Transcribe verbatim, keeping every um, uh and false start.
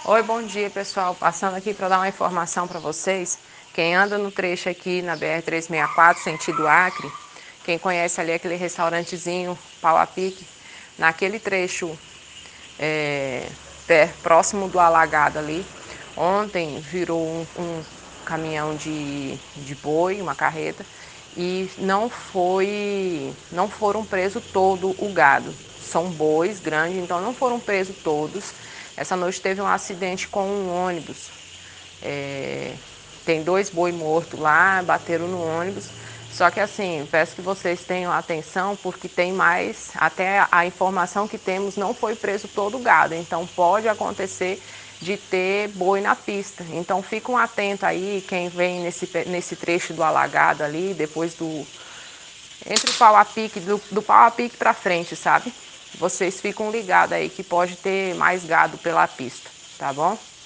Oi, bom dia pessoal, passando aqui para dar uma informação para vocês. Quem anda no trecho aqui na B R trezentos e sessenta e quatro, sentido Acre, quem conhece ali aquele restaurantezinho Pau a Pique, naquele trecho é, pé, próximo do alagado ali, ontem virou um, um caminhão de, de boi, uma carreta, e não foi, não foram presos todo o gado. São bois grandes, então não foram presos todos. Essa noite teve um acidente com um ônibus. É, tem dois boi mortos lá, bateram no ônibus. Só que assim, peço que vocês tenham atenção, porque tem mais, até a informação que temos não foi preso todo o gado, então pode acontecer de ter boi na pista. Então fiquem atentos aí, quem vem nesse, nesse trecho do alagado ali, depois do, entre o pau a pique, do, do pau a pique para frente, sabe? Vocês ficam ligados aí que pode ter mais gado pela pista, tá bom?